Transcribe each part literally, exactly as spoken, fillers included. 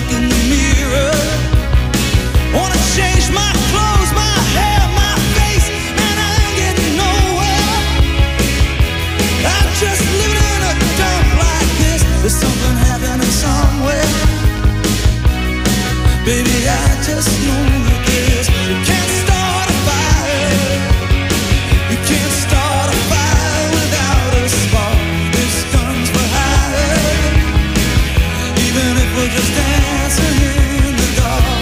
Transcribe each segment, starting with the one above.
look in the mirror. Wanna change my clothes, my hair, my face, and I ain't getting nowhere. I'm just living in a dump like this. There's something happening somewhere. Baby, I just know this. You can't start a fire. You can't start a fire without a spark. This gun's for hire. Even if we're just dancing in the dark.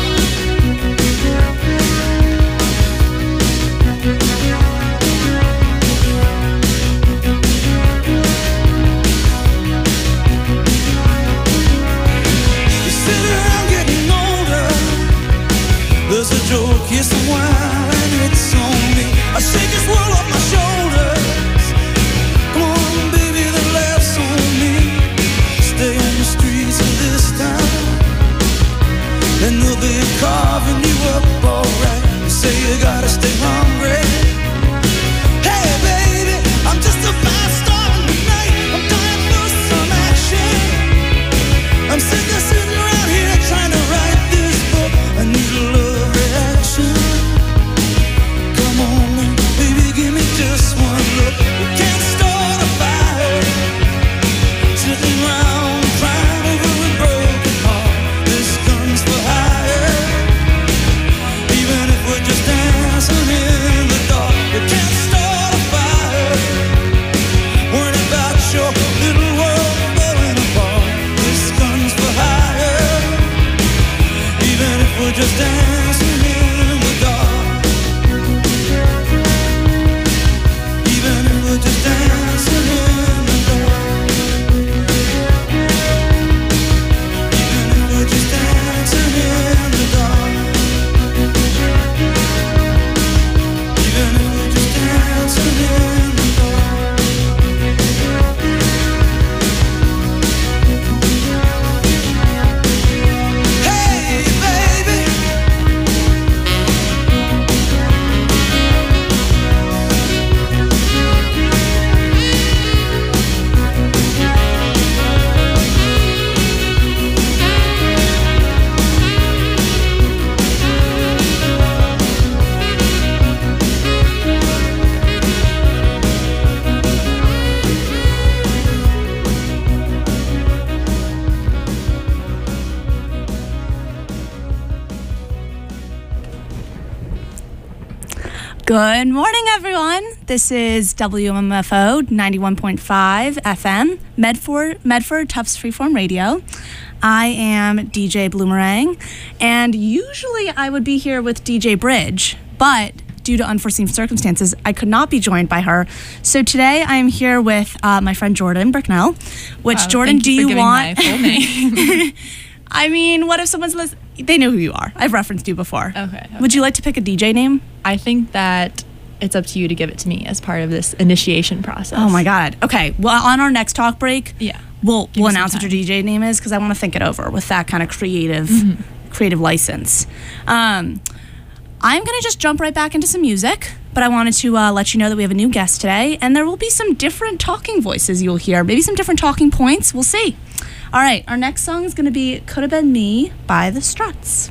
You sit around getting older. There's a joke, yes, a wine, it's on me. I shake this world off my shoulders. Come on, baby, the laughs on me. Stay on the streets of this town, and they'll be carving you up alright. You say you gotta stay hungry. Hey, baby, I'm just a fast star tonight. I'm dying for some action. I'm sick of sitting around here trying to write this book. I need a love reaction. Come on now, baby, give me just one look. You can't start a fire sitting around crying over a broken heart. This gun's for hire. Even if we're just dancing in the dark, you can't start a fire worrying about your little world falling apart. This gun's for hire. Even if we're just dancing in the dark. Even if we're just dancing in the dark. Even if we're just dancing in the dark. Even if we're just dancing in the dark. Hey, baby. Good morning, everyone. This is W M F O ninety-one point five F M, Medford, Medford Tufts Freeform Radio. I am D J Bloomerang, and usually I would be here with D J Bridge, but due to unforeseen circumstances, I could not be joined by her. So today I am here with uh, my friend Jordan Bricknell, which, Wow, Jordan, thank do you you for giving want? my full name. I mean, what if someone's listening? They know who you are. I've referenced you before. Okay, okay. Would you like to pick a D J name? I think that it's up to you to give it to me as part of this initiation process. Oh my God. Okay. Well, on our next talk break, Yeah. we'll Give we'll me some announce what your time. D J name is, because I want to think it over with that kind of creative Mm-hmm. creative license. Um, I'm gonna just jump right back into some music, but I wanted to uh, let you know that we have a new guest today, and there will be some different talking voices you'll hear, maybe some different talking points. We'll see. All right. Our next song is gonna be "Could Have Been Me" by the Struts.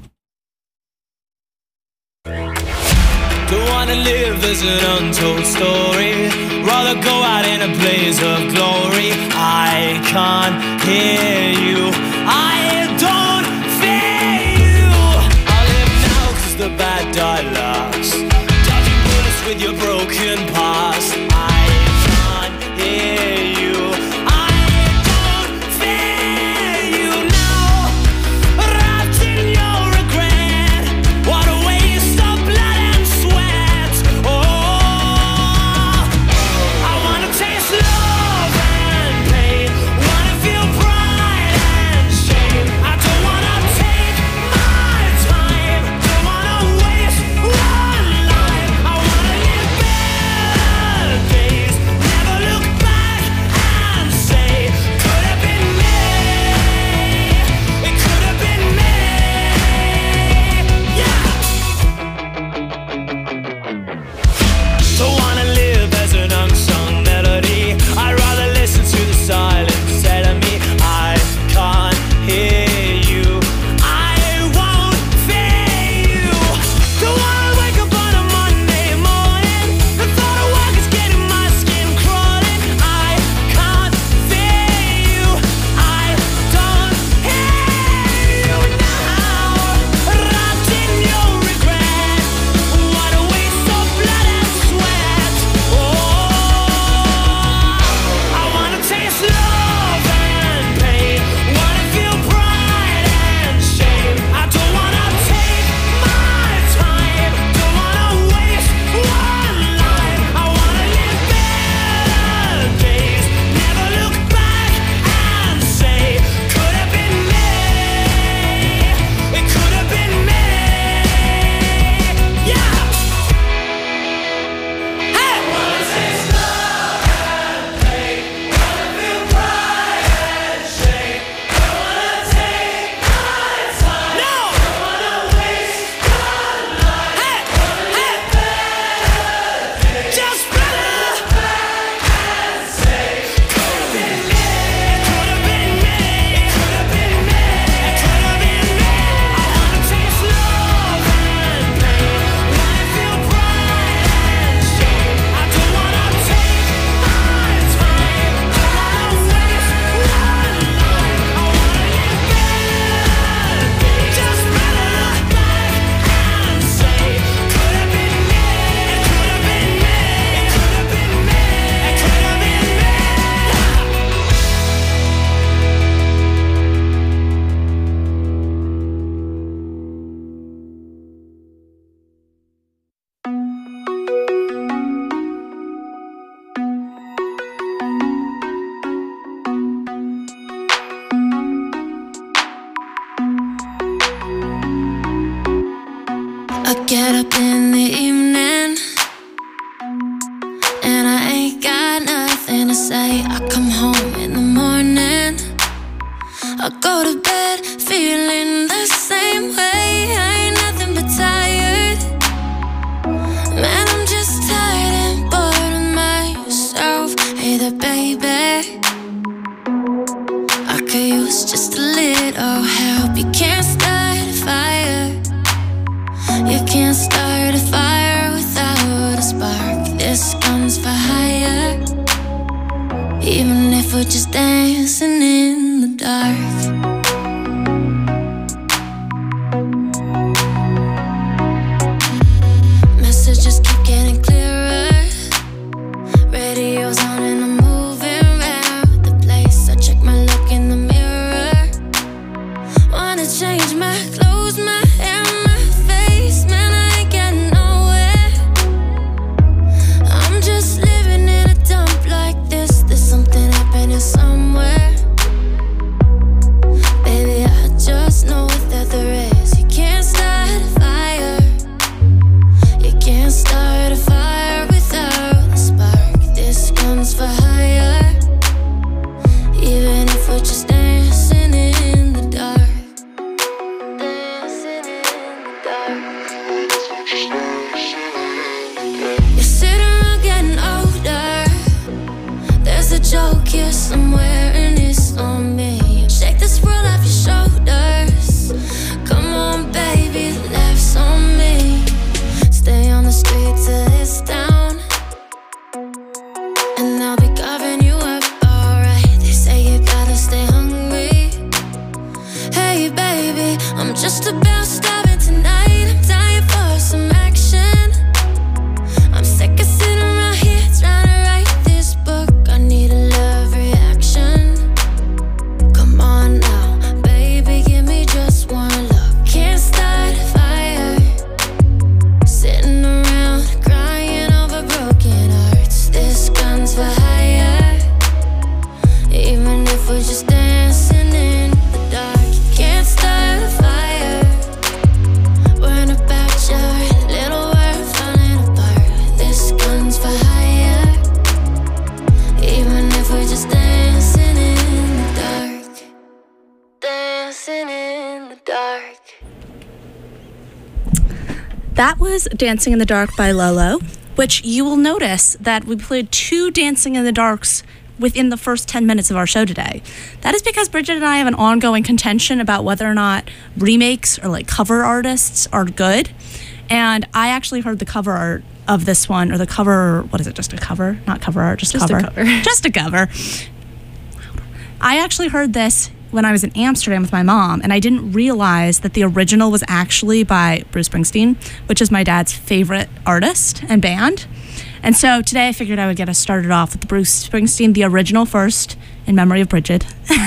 Don't wanna live as an untold story. Rather go out in a blaze of glory. I can't hear you. I don't fear you. I live now cause the bad die last. Dodging bullets with your broken past. I can't hear you. I don't fear you now. Wrapped in your regret. What a waste of blood and sweat. Oh, I wanna taste love and pain. Wanna feel pride and shame. I don't wanna take my time. Don't wanna waste one life. I wanna live better days. Never look back Even if we're just dancing in the dark. Messages keep getting clearer. Radio's on and I'm moving around the place. I check my look in the mirror. Wanna change my clothes, my hair, my face. Man, I ain't getting nowhere. I'm just living in a dump like this. There's something happening somewhere. Baby, I just know that there is. You can't start a fire. You can't start a fire without a spark. This gun's for hire. Even if we're just dancing in the dark. Dancing in the dark. You sit around getting older. There's a joke here somewhere and it's on me. Shake this world off your shoulders. Come on, baby, laughs on me. Stay on the streets of this town, and I'll be carving you up, alright. They say you gotta stay hungry. Hey, baby, I'm just about starving tonight. I'm dying for some action. I'm sick of sitting around here trying to write this book. I need a love reaction. Come on now, baby, give me just one look. Can't start a fire. Sitting around crying over broken hearts. This gun's for hire. Even if we're just dancing in the dark. You can't start a fire. Worrying about your little world falling apart. This gun's for hire. Even if we're just dancing in the dark. Dancing in the dark. That was Dancing in the Dark by Lolo, which you will notice that we played two Dancing in the Darks within the first ten minutes of our show today. That is because Bridget and I have an ongoing contention about whether or not remakes or like cover artists are good. And I actually heard the cover art of this one, or the cover, what is it, just a cover? Not cover art, just, Just a cover. cover. Just a cover. I actually heard this when I was in Amsterdam with my mom, and I didn't realize that the original was actually by Bruce Springsteen, which is my dad's favorite artist and band. And so today I figured I would get us started off with the Bruce Springsteen, the original first, in memory of Bridget.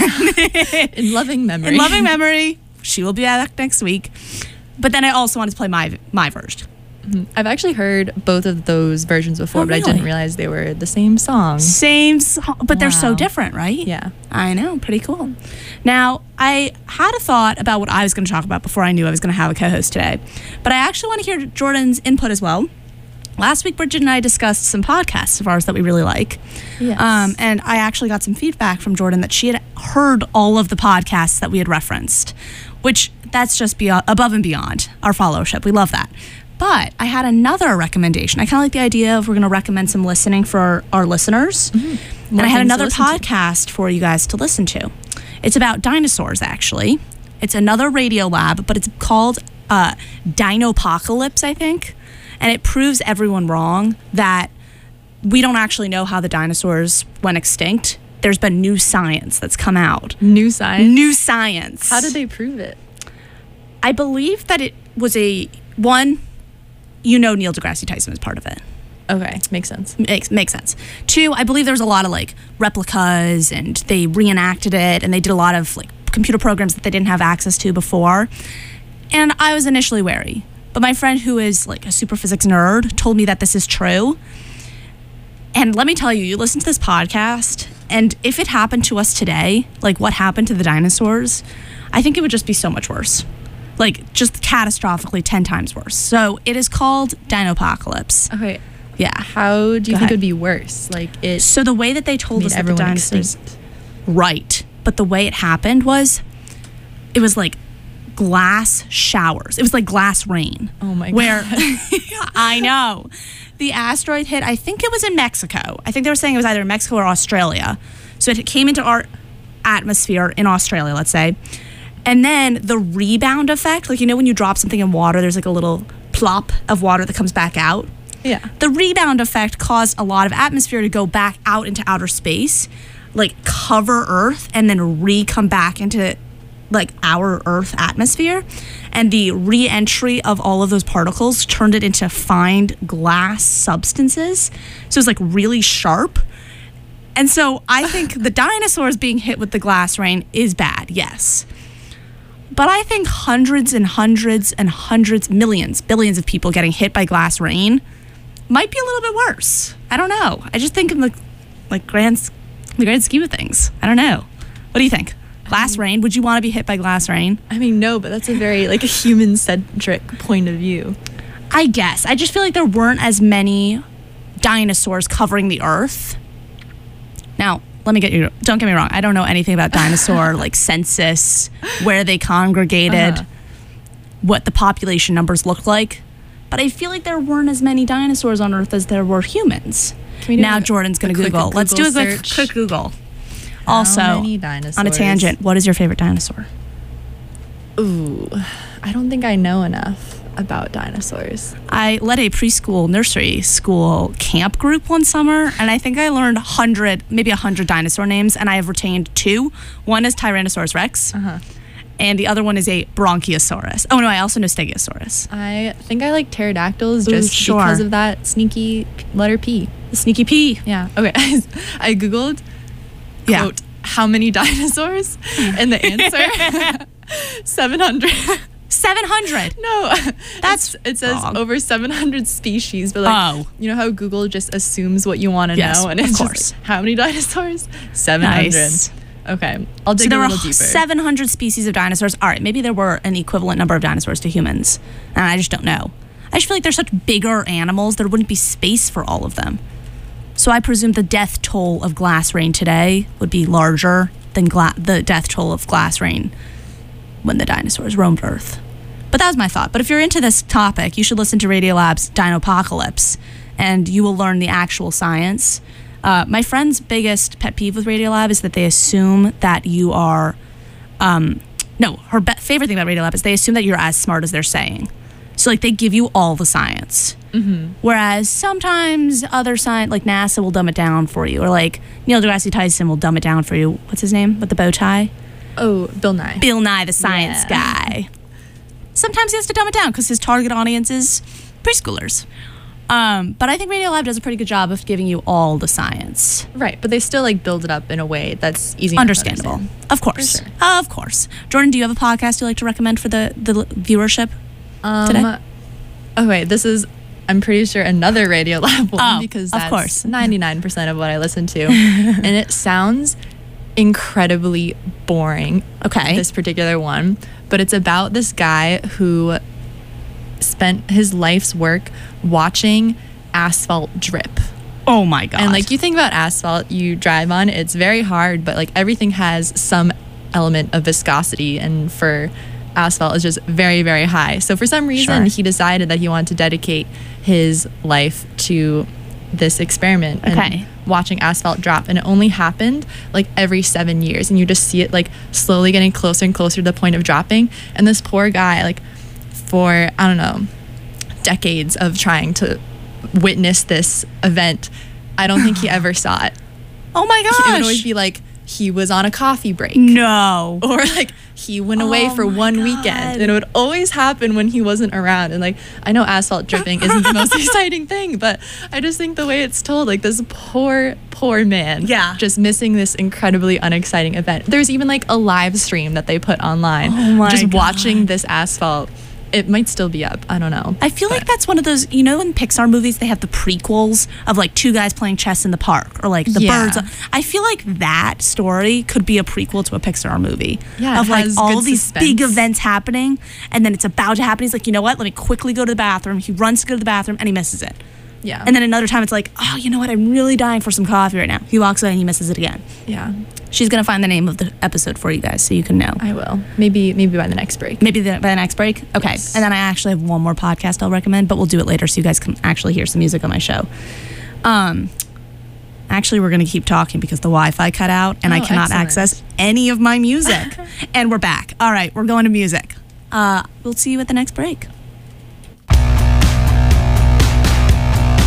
In loving memory. In loving memory. She will be back next week. But then I also wanted to play my my version. Mhm. I've actually heard both of those versions before, Oh, but I really? didn't realize they were the same song. Same song, but they're so Wow. different, right? Yeah. I know, pretty cool. Now, I had a thought about what I was going to talk about before I knew I was going to have a co-host today, but I actually want to hear Jordan's input as well. Last week, Bridget and I discussed some podcasts of ours that we really like. Yes. Um, and I actually got some feedback from Jordan that she had heard all of the podcasts that we had referenced, which that's just beyond, above and beyond our followership. We love that. But I had another recommendation. I kind of like the idea of we're going to recommend some listening for our, our listeners. And More I had things to another listen to. podcast for you guys to listen to. It's about dinosaurs, actually. It's another Radio Lab, but it's called uh, Dinopocalypse, I think. And it proves everyone wrong that we don't actually know how the dinosaurs went extinct. There's been new science that's come out. New science. New science. How did they prove it? I believe that it was a, one, you know Neil deGrasse Tyson was part of it. Okay, makes sense. Makes, makes sense. Two, I believe there was a lot of like replicas and they reenacted it and they did a lot of like computer programs that they didn't have access to before. And I was initially wary. But my friend who is like a super physics nerd told me that this is true. And let me tell you, you listen to this podcast and if it happened to us today, like what happened to the dinosaurs, I think it would just be so much worse. Like just catastrophically ten times worse. So it is called Dinopocalypse. Okay, Yeah. how do you Go think ahead. it would be worse? Like it So the way that they told made us that the everyone dinosaurs, extinct. right? But the way it happened was, it was like glass showers. It was like glass rain. Oh my Where God. I know the asteroid hit. I think it was in Mexico. I think they were saying it was either Mexico or Australia. So it came into our atmosphere in Australia, let's say, and then the rebound effect. Like you know when you drop something in water, there's like a little plop of water that comes back out. Yeah. The rebound effect caused a lot of atmosphere to go back out into outer space, like cover Earth, and then re-come back into like our Earth atmosphere. And the re-entry of all of those particles turned it into fine glass substances. So it's like really sharp. And so I think the dinosaurs being hit with the glass rain is bad, yes. But I think hundreds and hundreds and hundreds, millions, billions of people getting hit by glass rain might be a little bit worse. I don't know. I just think in the like grand, the grand scheme of things. I don't know. What do you think? Glass rain? Would you want to be hit by glass rain? I mean, no, but that's a very like a human-centric point of view. I guess. I just feel like there weren't as many dinosaurs covering the Earth. Now, let me get you, don't get me wrong. I don't know anything about dinosaur like census, where they congregated, Uh-huh. what the population numbers looked like. But I feel like there weren't as many dinosaurs on Earth as there were humans. Can we do Now a- Jordan's going a to quick Google. Let's do a Google quick, search? quick Google. How Also, many dinosaurs? on a tangent, what is your favorite dinosaur? Ooh, I don't think I know enough about dinosaurs. I led a preschool nursery school camp group one summer, and I think I learned one hundred, maybe one hundred dinosaur names, and I have retained two. One is Tyrannosaurus Rex, Uh-huh. and the other one is a Bronchiosaurus. Oh, no, I also know Stegosaurus. I think I like pterodactyls Ooh, just sure. because of that sneaky p- letter P. The Sneaky P. Yeah. Okay. I googled, Yeah. quote, how many dinosaurs? And the answer, seven hundred. seven hundred. No, That's It's- it says wrong. over seven hundred species, but like, Oh. you know how Google just assumes what you want to Yes, know, and of it's course. just how many dinosaurs? seven hundred. Nice. Okay, I'll dig So there a were little deeper. seven hundred species of dinosaurs. All right, maybe there were an equivalent number of dinosaurs to humans, and I just don't know. I just feel like they're such bigger animals, there wouldn't be space for all of them. So I presume the death toll of glass rain today would be larger than gla- the death toll of glass rain when the dinosaurs roamed Earth. But that was my thought. But if you're into this topic, you should listen to Radiolab's Dinopocalypse, and you will learn the actual science. Uh, my friend's biggest pet peeve with Radiolab is that they assume that you are, um, no, her be- favorite thing about Radiolab is they assume that you're as smart as they're saying. So, like, they give you all the science. Mm-hmm. Whereas sometimes other science, like NASA, will dumb it down for you. Or, like, Neil deGrasse Tyson will dumb it down for you. What's his name? With the bow tie? Oh, Bill Nye. Bill Nye, the science Yeah. guy. Sometimes he has to dumb it down because his target audience is preschoolers. Um, but I think Radiolab does a pretty good job of giving you all the science. Right, but they still like build it up in a way that's easy enough to Understandable. understand. Of course. For sure. Of course. Jordan, do you have a podcast you'd like to recommend for the, the l- viewership? Um, Today? Okay, this is, I'm pretty sure, another Radiolab one Oh, because of that's course. ninety-nine percent of what I listen to. And it sounds incredibly boring, Okay. this particular one, but it's about this guy who spent his life's work watching asphalt drip. Oh my God. And like you think about asphalt you drive on, it's very hard, but like everything has some element of viscosity, and for asphalt is just very, very high. So for some reason, Sure. he decided that he wanted to dedicate his life to this experiment and Okay. watching asphalt drop. And it only happened like every seven years, and you just see it like slowly getting closer and closer to the point of dropping. And this poor guy, like for I don't know, decades of trying to witness this event, I don't think he ever saw it. oh my It would always gosh. be like he was on a coffee break, No. or like he went away Oh for my one God. weekend, and it would always happen when he wasn't around. And like I know asphalt dripping isn't the most exciting thing, but I just think the way it's told, like this poor poor man, Yeah. just missing this incredibly unexciting event. There's even like a live stream that they put online, Oh my just God. watching this asphalt. It might still be up, I don't know. I feel like But- that's one of those, you know, in Pixar movies, they have the prequels of like two guys playing chess in the park, or like the Yeah. birds. I feel like that story could be a prequel to a Pixar movie. Yeah, it of like has all good these suspense. big events happening, and then it's about to happen. He's like, you know what? Let me quickly go to the bathroom. He runs to go to the bathroom, and he misses it. Yeah. And then another time, it's like, oh, you know what? I'm really dying for some coffee right now. He walks away and he misses it again. yeah, She's gonna find the name of the episode for you guys so you can know. I will. Maybe maybe by the next break. Maybe the, by the next break? Okay. Yes. And then I actually have one more podcast I'll recommend, but we'll do it later so you guys can actually hear some music on my show. Um, actually, we're going to keep talking because the Wi-Fi cut out and I Oh, cannot excellent. access any of my music. And we're back. All right, we're going to music. Uh, we'll see you at the next break.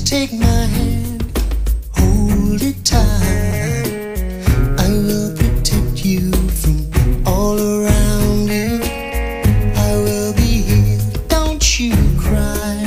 take my hand, hold it tight. I will protect you from all around you. I will be here, don't you cry.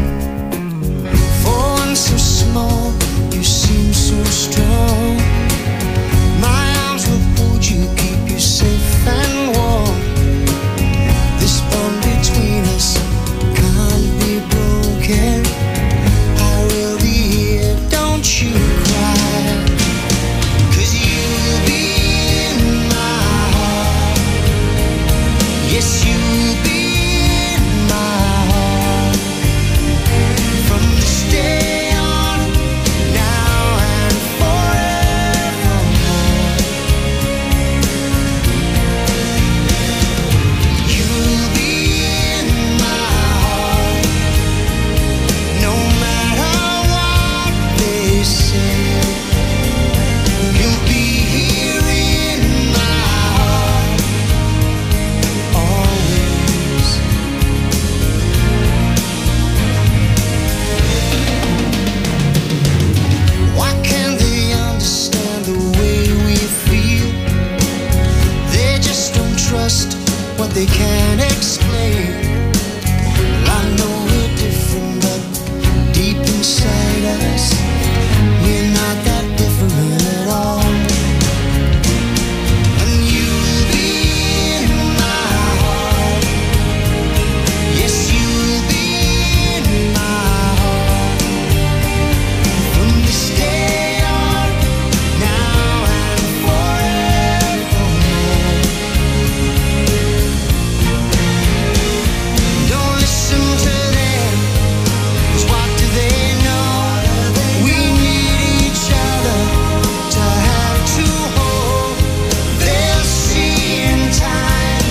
For one so small, you seem so strong. My arms will hold you, keep you safe and warm. This bond between us can't be broken. I will be here, don't you cry. 'Cause you will be in my heart. Yes, you will be in my heart. From this day on, now and forevermore. You will be in my heart. No matter what they say, you'll be here in my heart always. Why can't they understand the way we feel? They just don't trust what they can't explain. Well, I know we're different, but deep inside us, we're not that different at all. And you'll be in my heart. Yes, you'll be in my heart. From this day on, now and forevermore. Don't listen to them, 'cause what do they know? We need each other to have to hold. They'll see in time.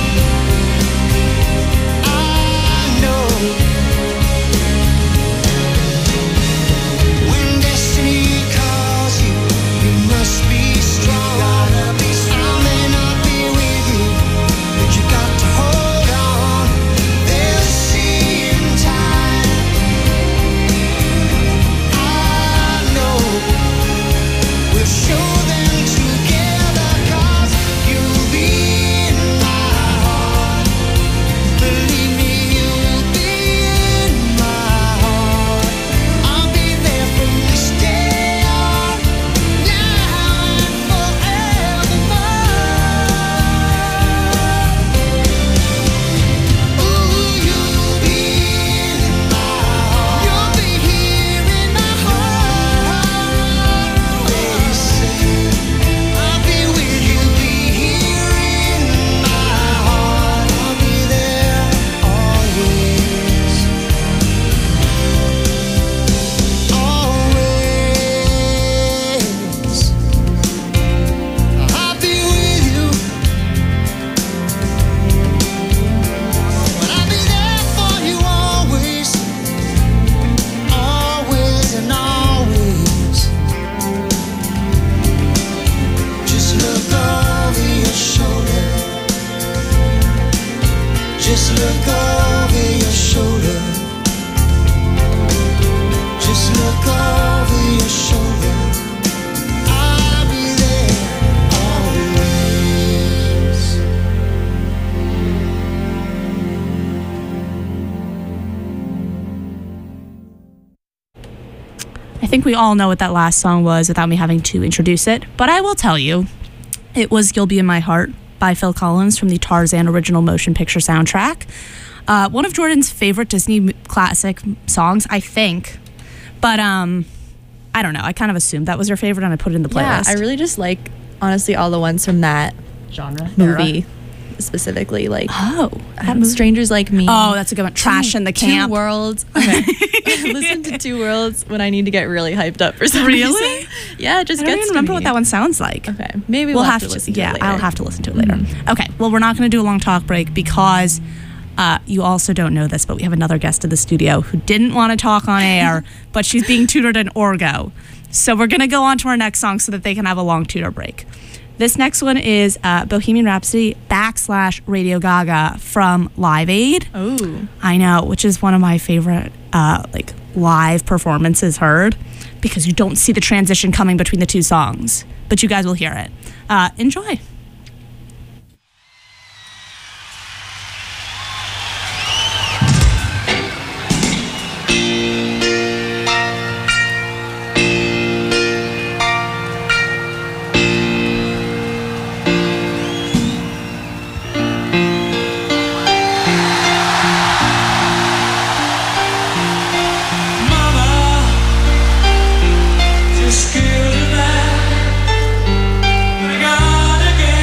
I know when destiny calls you, you must be strong. I may not be with you, but you got to hold on. They'll see in time. I know we'll show them together, 'cause you'll be in my heart. Believe me, you'll be in my heart. I'll be there from this day on, now and forevermore. Ooh, you'll be in my heart. You'll be here in my heart. Always say, I'll be with you, be here in my heart. I'll be there always. Always. I'll be with you. But I'll be there for you always. Always and always. Just look over your shoulder. Just look over your shoulder. Just look over your shoulder. I'll be there always. I think we all know what that last song was without me having to introduce it, but I will tell you, it was You'll Be in My Heart by Phil Collins from the Tarzan original motion picture soundtrack. Uh, one of Jordan's favorite Disney m- classic songs, I think. But um, I don't know. I kind of assumed that was your favorite and I put it in the Yeah, playlist. I really just like, honestly, all the ones from that Genre? movie specifically. Like, Oh, that um, movie. Strangers Like Me. Oh, that's a good one. Trash in the Camp. Two Worlds. Okay. Listen to Two Worlds when I need to get really hyped up for some Really? reason. Yeah, it just I don't gets even to remember me. what that one sounds like. Okay, maybe We'll, we'll, have, to, to, listen to yeah, it later. I'll have to listen to it later. Okay, well, we're not going to do a long talk break because uh, you also don't know this, but we have another guest in the studio who didn't want to talk on air, but she's being tutored in Orgo. So we're going to go on to our next song so that they can have a long tutor break. This next one is uh, Bohemian Rhapsody backslash Radio Gaga from Live Aid. Oh. I know, which is one of my favorite uh, like live performance is heard, because you don't see the transition coming between the two songs, but you guys will hear it. Uh, enjoy. Just kill the man. We gotta get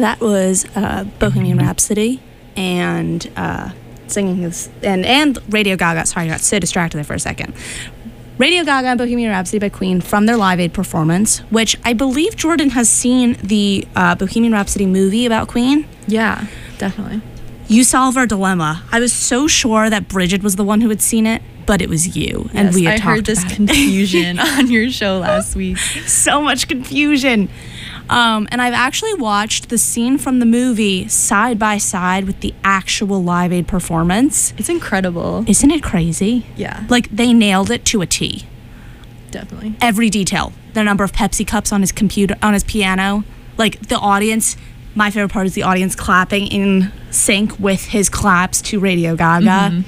That was uh, Bohemian Rhapsody and uh, singing this, and, and Radio Gaga. Sorry, I got so distracted there for a second. Radio Gaga and Bohemian Rhapsody by Queen from their Live Aid performance, which I believe Jordan has seen the uh, Bohemian Rhapsody movie about Queen. Yeah, definitely. You solve our dilemma. I was so sure that Bridget was the one who had seen it, but it was you. Yes, and we had I talked heard this about it. confusion on your show last week. So much confusion. Um, and I've actually watched the scene from the movie side by side with the actual Live Aid performance. It's incredible. Isn't it crazy? Yeah. Like, they nailed it to a T. Definitely. Every detail. The number of Pepsi cups on his computer, on his piano. Like, the audience, my favorite part is the audience clapping in sync with his claps to Radio Gaga. Mm-hmm.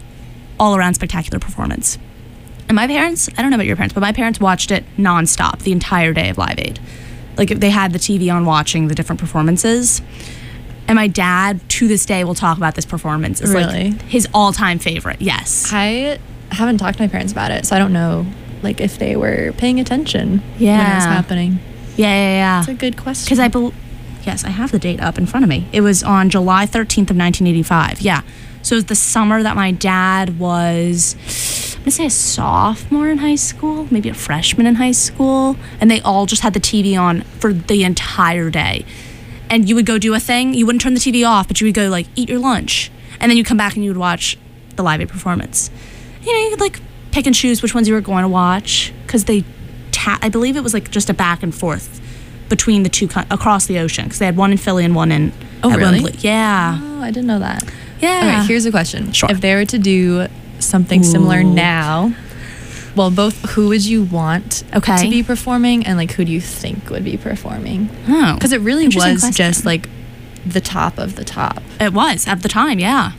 All around spectacular performance. And my parents, I don't know about your parents, but my parents watched it nonstop the entire day of Live Aid. Like, they had the T V on watching the different performances. And my dad, to this day, will talk about this performance. It's really? Like his all-time favorite, yes. I haven't talked to my parents about it, so I don't know, like, if they were paying attention Yeah. when it was happening. Yeah, yeah, yeah. That's a good question. Because I believe, yes, I have the date up in front of me. It was on July thirteenth of nineteen eighty-five. Yeah. So it was the summer that my dad was, I'm gonna say a sophomore in high school, maybe a freshman in high school, and they all just had the T V on for the entire day. And you would go do a thing, you wouldn't turn the T V off, but you would go, like, eat your lunch, and then you'd come back and you would watch the Live Aid performance. You know, you could, like, pick and choose which ones you were going to watch, because they, ta- I believe it was, like, just a back and forth between the two, co- across the ocean, because they had one in Philly and one in Oh, at really? Wembley. Yeah. Oh, I didn't know that. Yeah. Okay, here's a question. Sure. If they were to do something similar Ooh. now, well, both who would you want Okay. to be performing, and, like, who do you think would be performing? Oh. Because it really Interesting was question. just, like, the top of the top. It was at the time, yeah.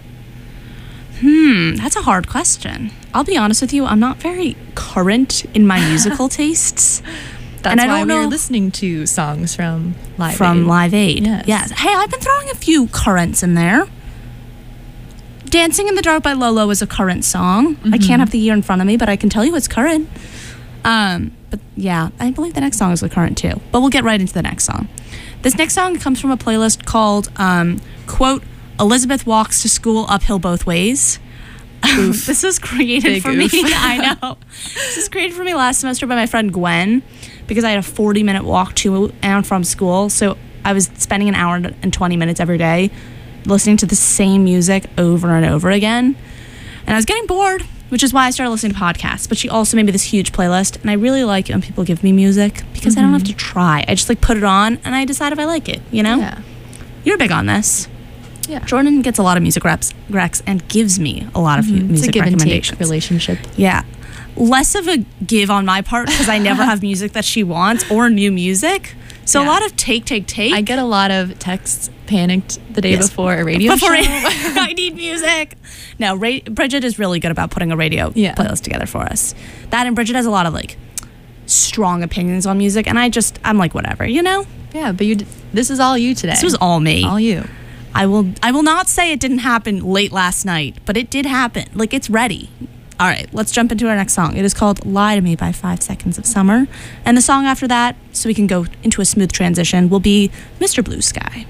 Hmm, that's a hard question. I'll be honest with you, I'm not very current in my musical tastes. That's And I why don't we were know- listening to songs from Live From Aid. Live Aid. Yes. Hey, I've been throwing a few currents in there. Dancing in the Dark by Lolo is a current song. I Mm-hmm. can't have the year in front of me, but I can tell you it's current. Um, but yeah, I believe the next song is the current too. But we'll get right into the next song. This next song comes from a playlist called, um, quote, Elizabeth Walks to School Uphill Both Ways. This was created Big for oof. me. I know. This was created for me last semester by my friend Gwen, because I had a forty minute walk to and from school. So I was spending an hour and twenty minutes every day listening to the same music over and over again. And I was getting bored, which is why I started listening to podcasts. But she also made me this huge playlist. And I really like it when people give me music, because I don't have to try. I just, like, put it on and I decide if I like it, you know? Yeah. You're big on this. Yeah. Jordan gets a lot of music reps, recs and gives me a lot of Mhm. It's a music give and take recommendations. relationship. Yeah. Less of a give on my part, because I never have music that she wants or new music. So a Yeah. lot of take, take, take. I get a lot of texts panicked the day Yes. before a radio Before show. I, I need music. No, Ra- Bridget is really good about putting a radio Yeah. playlist together for us. That, and Bridget has a lot of, like, strong opinions on music, and I just, I'm like, whatever, you know? Yeah, but you. D- this is all you today. This was all me. all you. I will I will not say it didn't happen late last night, but it did happen. Like, it's ready. All right, let's jump into our next song. It is called Lie to Me by Five Seconds of Summer. And the song after that, so we can go into a smooth transition, will be Mister Blue Sky.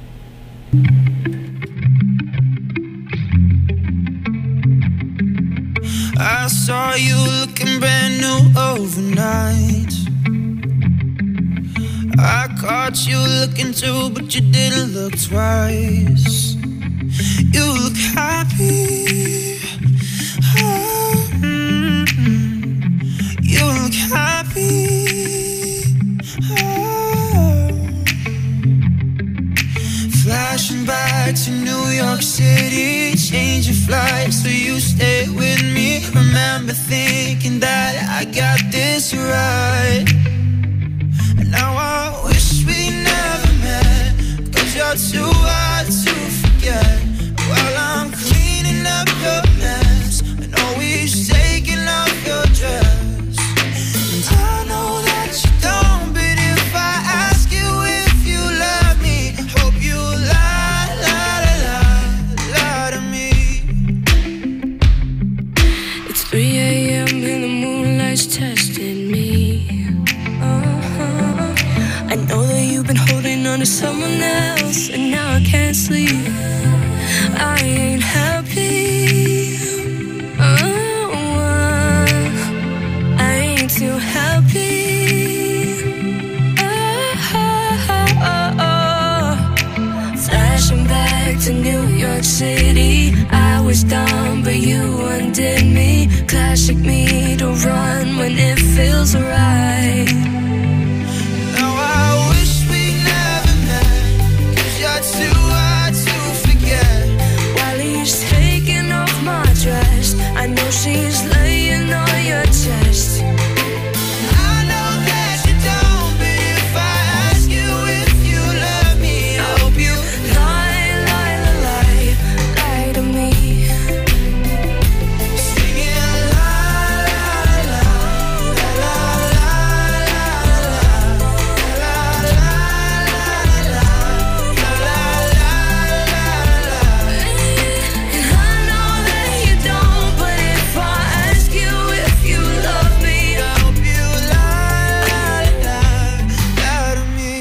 I saw you looking brand new overnight. I caught you looking too, but you didn't look twice. You look happy. Oh, mm-mm. You look happy. Oh. Flashing back to New York City, change your flight so you stay with me. Remember thinking that I got this right. And now I wish we never met, 'cause you're too hard to forget. While I'm cleaning up your mess and always taking off your dress. And I know that you don't, but if I ask you if you love me, hope you lie, lie, lie, lie to me. It's three a.m. and the moonlight's testing me. I ain't happy. Oh, I ain't too happy. Oh, oh, oh, oh. Flashing back to New York City. I was dumb, but you undid me. Classic me to run when it feels right. Now I wish we never met, 'cause you're too hard to forget. While he's taking off my dress, I know she's laying on your chest. I know that you don't, but if I ask you if you love me, I hope you Lie, lie, lie, lie, lie to me. singing la la la la la la la la la la And I know that you don't, but if I ask you if you love me, I hope you lie, lie, lie to me.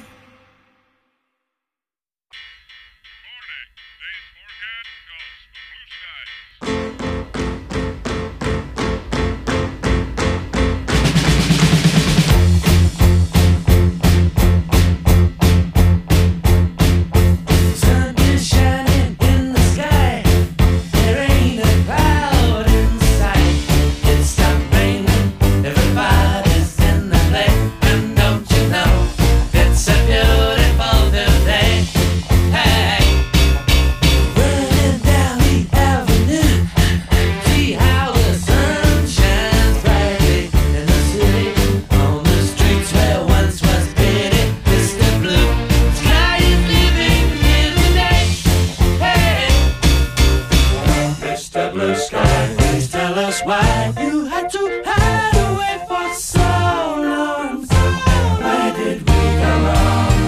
Sun is shining in the sky. There ain't a cloud in sight. It stopped raining. Everybody's in the play. And don't you know it's a beautiful new day? Hey, running down the avenue. See how the sun shines brightly in the city. On the streets where once was pity, it's the blue sky is living in the day. Hey, Mister Blue Sky, please tell us why you had to hide away for so long. Where did we go wrong?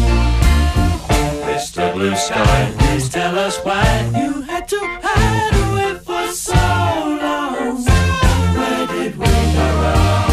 Mister Blue Sky, please tell us why you had to hide away for so long. Where did we go wrong?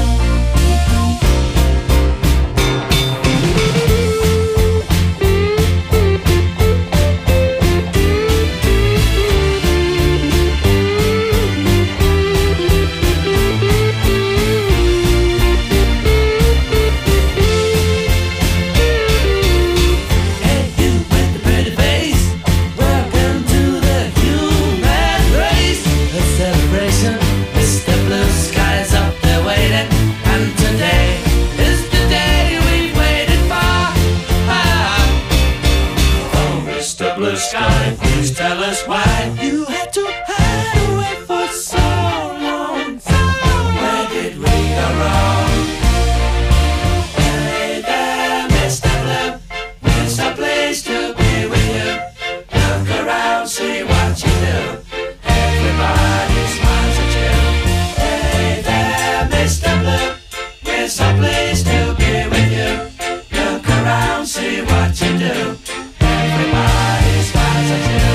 Hey, you with the pretty face, welcome to the human race. A celebration, Mister Blue Sky's up there waiting, and today is the day we've waited for. Ah. Oh, Mister Blue Sky, please tell us why you had to hide away for so long. Where did we go wrong? Hey there, Mister Blue, it's a place to be with you. Look around, see what you do. Everybody smiles at you. Hey there, Mister Blue, it's a place to be with you. Look around, see what you do. Everybody smiles at you.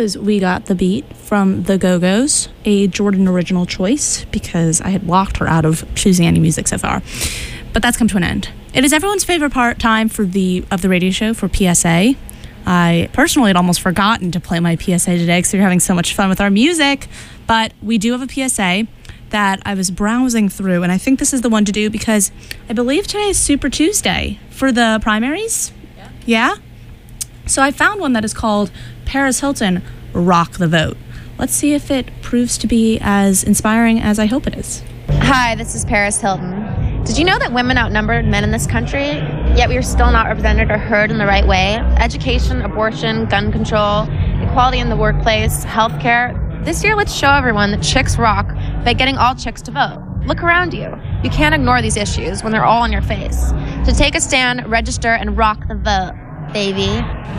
was We Got the Beat from The Go-Go's, a Jordan original choice because I had locked her out of choosing any music so far. But that's come to an end. It is everyone's favorite part time for the of the radio show for P S A. I personally had almost forgotten to play my P S A today because we were having so much fun with our music. But we do have a P S A that I was browsing through, and I think this is the one to do because I believe today is Super Tuesday for the primaries. Yeah? Yeah? So I found one that is called Paris Hilton Rock the Vote. Let's see if it proves to be as inspiring as I hope it is. Hi, this is Paris Hilton. Did you know that women outnumbered men in this country, yet we are still not represented or heard in the right way? Education, abortion, gun control, equality in the workplace, healthcare. This year, let's show everyone that chicks rock by getting all chicks to vote. Look around you. You can't ignore these issues when they're all in your face. So take a stand, register, and rock the vote, baby.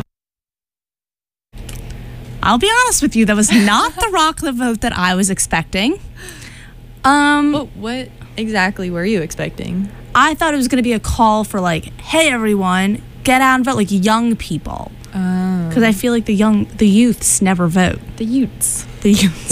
I'll be honest with you, that was not the rock the vote that I was expecting. Um, But what exactly were you expecting? I thought it was going to be a call for like, hey everyone, get out and vote, like young people. Oh. Because I feel like the young, the youths never vote. The Utes. The youths.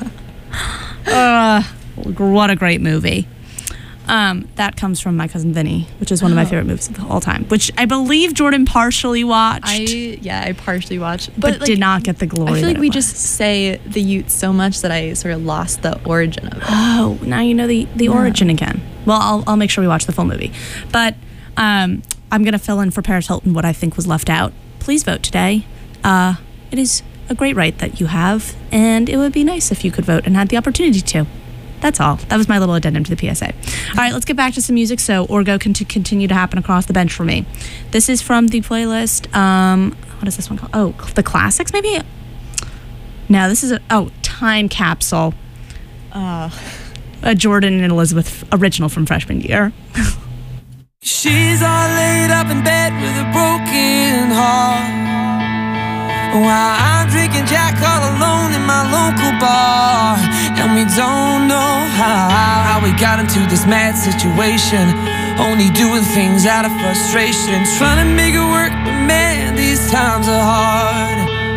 uh, what a great movie. Um, that comes from My Cousin Vinny, which is one of my favorite movies of all time, which I believe Jordan partially watched. I yeah, I partially watched, but, but, like, did not get the glory. I feel that like it we was. just say the Utes so much that I sort of lost the origin of it. Oh, now you know the, the Yeah. origin again. Well, I'll, I'll make sure we watch the full movie. But um, I'm going to fill in for Paris Hilton what I think was left out. Please vote today. Uh, it is a great right that you have, and it would be nice if you could vote and had the opportunity to. That's all. That was my little addendum to the P S A. All right, let's get back to some music so Orgo can t- continue to happen across the bench for me. This is from the playlist. Um, what is this one called? Oh, the classics, maybe? No, this is a, oh, Time Capsule. Uh, A Jordan and Elizabeth original from freshman year. She's all laid up in bed with a broken heart, while I'm drinking Jack all alone in my local bar. And we don't know how, how we got into this mad situation, only doing things out of frustration, trying to make it work, but man, these times are hard.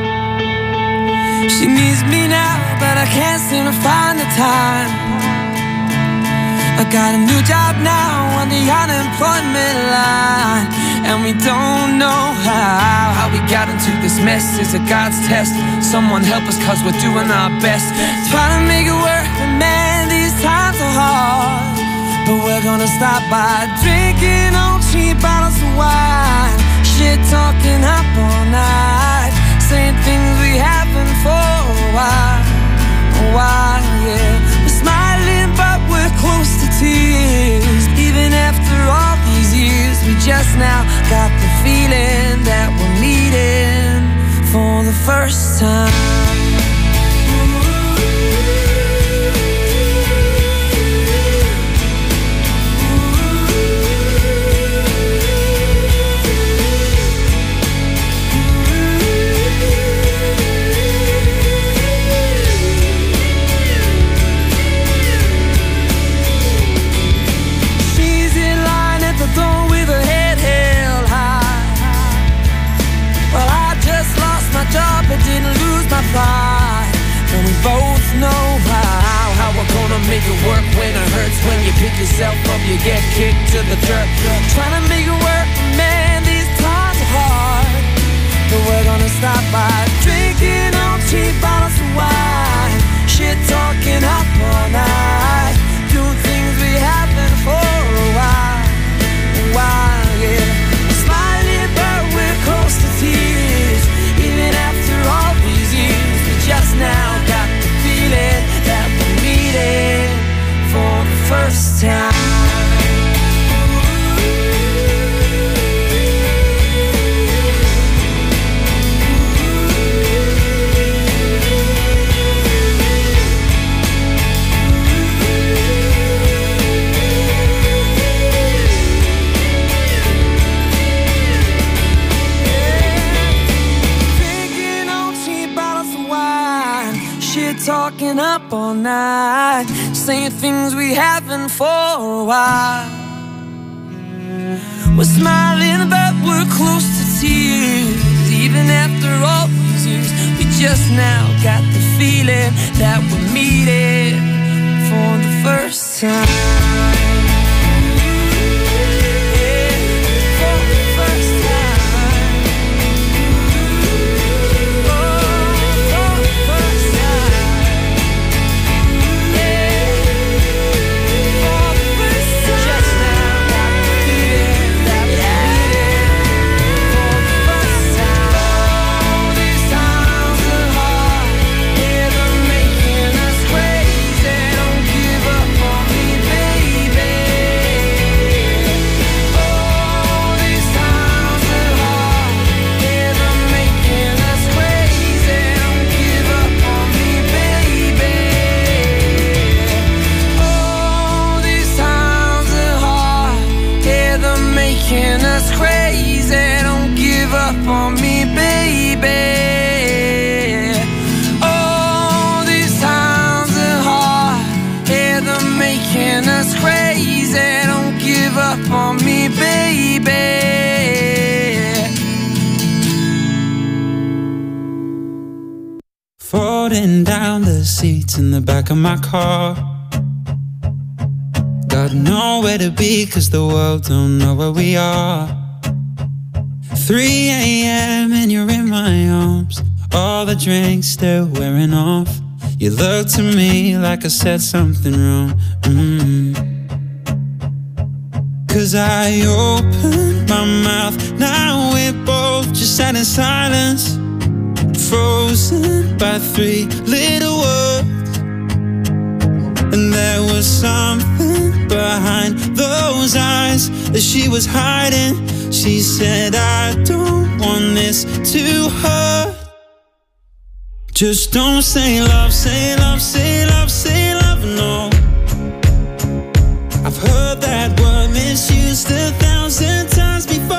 She needs me now, but I can't seem to find the time. I got a new job now on the unemployment line, and we don't know how, how we got into this mess. Is it God's test? Someone help us, cause we're doing our best, trying to make it work, but man, these times are hard. But we're gonna stop by drinking on cheap bottles of wine, shit talking up all night, saying things we haven't for a while, a while, yeah. We're smiling but we're close to tears, even after all these years. We just now got the feeling that we're meeting for the first time. But didn't lose my pride, and we both know how, how we're gonna make it work when it hurts. When you pick yourself up, you get kicked to the dirt. Trying to make it work, man, these times are hard. But we're gonna stop by drinking on cheap bottles of wine, shit talking up all night, doing things we haven't for a while, a while, yeah. Smiling but we're close to tears, even after all these years. We just now got the feeling that we're meeting for the first time. Talking up all night, saying things we haven't for a while. We're smiling but we're close to tears, even after all these years. We just now got the feeling that we're meeting for the first time. Folding down the seats in the back of my car. Got nowhere to be cause the world don't know where we are. three a.m. and you're in my arms. All the drinks still wearing off. You look to me like I said something wrong. mm. Cause I opened my mouth. Now we're both just sat in silence, frozen by three little words. And there was something behind those eyes that she was hiding. She said, I don't want this to hurt. Just don't say love, say love, say love, say love, no. I've heard that word misused a thousand times before.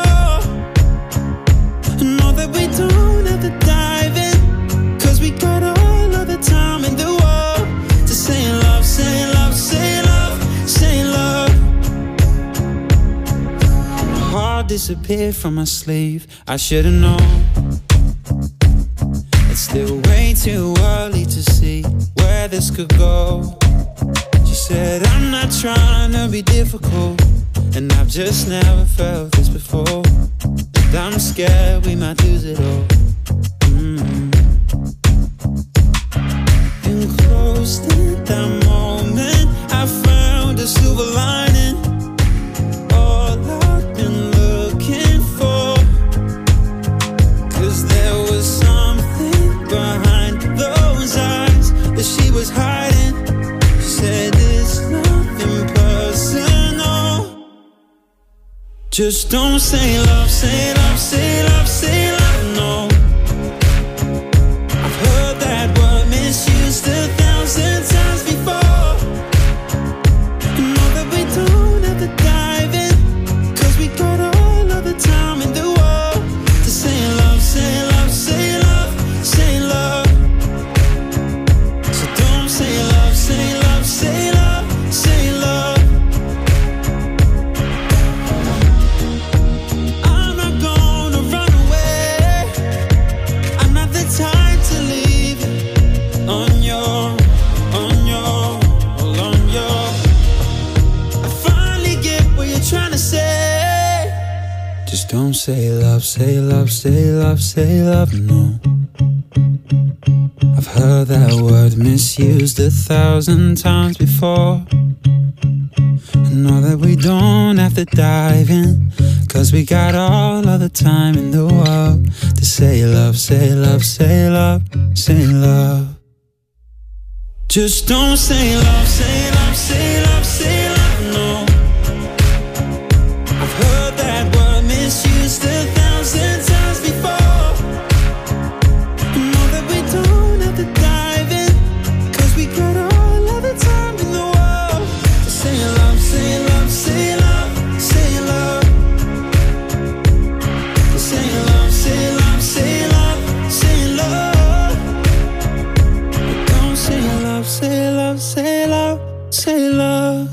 Know that we don't have to dive in, cause we got all of the time in the world to say love, say love, say love, say love. My heart disappeared from my sleeve. I should've known. It's still way too early to see where this could go. She said, I'm not trying to be difficult, and I've just never felt this before. And I'm scared we might lose it all. mm. And close to that moment, I found a silver lining. All I've been looking for, cause there was something behind those eyes that she was hiding. She said it's nothing personal. Just don't say love, say love, say love, say love, no. I've heard that word misused a thousand times before. Know that we don't have to dive in, cause we got all of the time in the world to say love, say love, say love, say love. So don't say love, say love, say love, say love. I'm not gonna run away. I'm not the type to leave you on your, on your, all on your. I finally get what you're trying to say. Just don't say love, say love, say love, say love, no. I've heard that word misused a thousand times before. And know that we don't have to dive in, cause we got all of the time in the world to say love, say love, say love, say love. Just don't say love, say love, say love, say love, no. I've heard that word misused a thousand times before. Know that we don't have to dive in, cause we got all of the time in the world to say love, say love, say love, say love. To say love, say love, say love, say love. Don't say love, say love, say love, say love.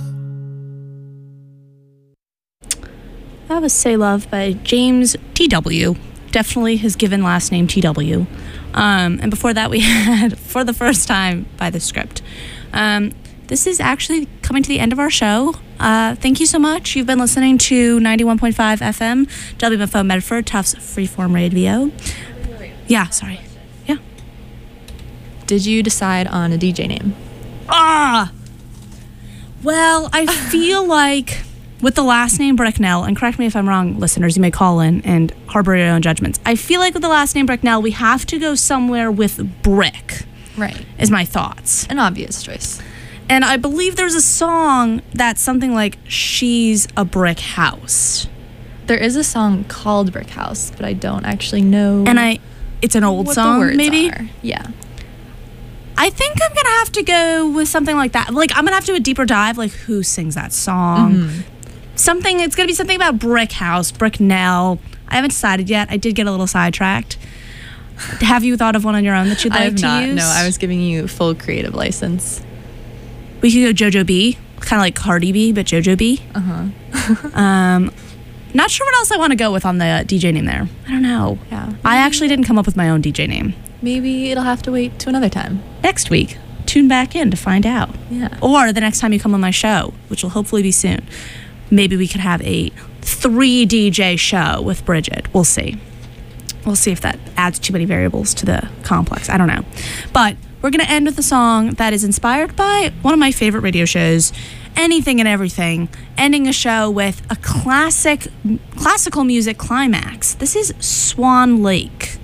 That was Say Love by James T W. Definitely his given last name T W. Um, and before that, we had For the First Time by The Script. Um, this is actually coming to the end of our show. Uh, thank you so much. You've been listening to ninety-one point five F M, W M F O Medford, Tufts Freeform Radio. Yeah, sorry. Yeah. Did you decide on a D J name? Ah! Well, I feel like with the last name Bricknell, and correct me if I'm wrong, listeners, you may call in and harbor your own judgments. I feel like with the last name Bricknell, we have to go somewhere with brick. Right. Is my thoughts. An obvious choice. And I believe there's a song that's something like She's a Brick House. There is a song called Brick House, but I don't actually know. And I, it's an old what song, the words maybe? are. Yeah. I think I'm going to have to go with something like that. Like, I'm going to have to do a deeper dive, like who sings that song. Mm-hmm. Something, it's going to be something about Brick House, Bricknell. I haven't decided yet. I did get a little sidetracked. Have you thought of one on your own that you'd like I have to not. use? No, I was giving you full creative license. We could go JoJo B, kind of like Cardi B, but JoJo B. Uh-huh. um, not sure what else I want to go with on the D J name there. I don't know. Yeah. I actually didn't come up with my own D J name. Maybe it'll have to wait to another time. Next week, tune back in to find out. Yeah. Or the next time you come on my show, which will hopefully be soon. Maybe we could have a three D J show with Bridget. We'll see. We'll see if that adds too many variables to the complex. I don't know. But we're going to end with a song that is inspired by one of my favorite radio shows, Anything and Everything, ending a show with a classic, classical music climax. This is Swan Lake.